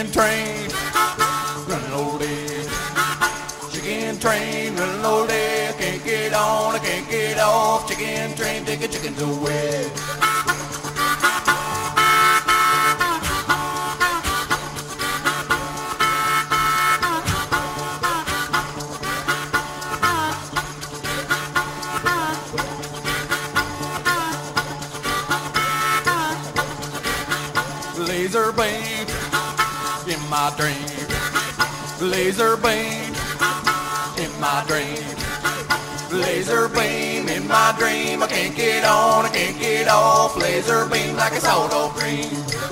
Chicken train, running all day. Chicken train, running all day. I can't get on, I can't get off. Chicken train, taking chickens away. Laser beam in my dream. Laser beam in my dream. Laser beam in my dream. I can't get on, I can't get off. Laser beam like it's auto cream.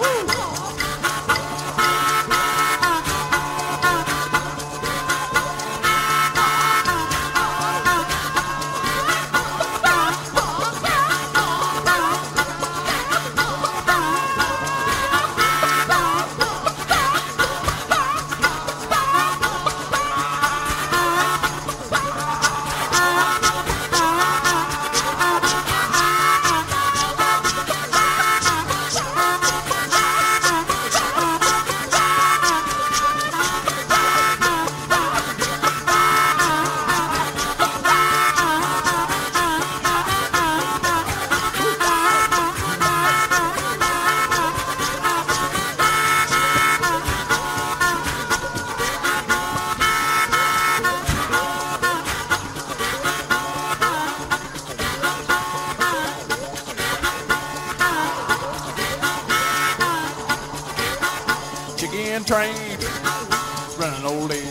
Chicken train, running all day.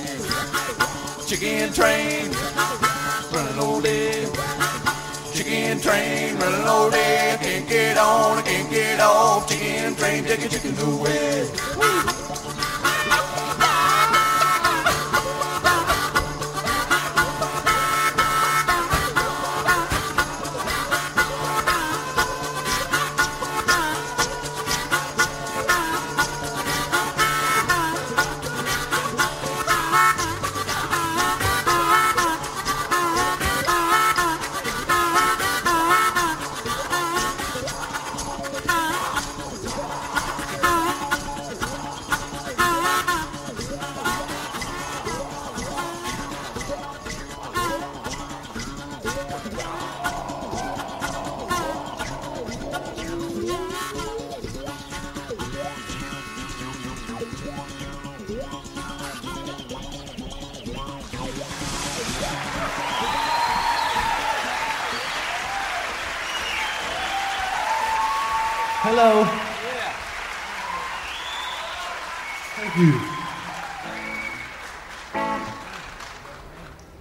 Chicken train, running all day. Chicken train, running all day. I can't get on, I can't get off. Chicken train, taking chickens away. Hello. Yeah. Thank you.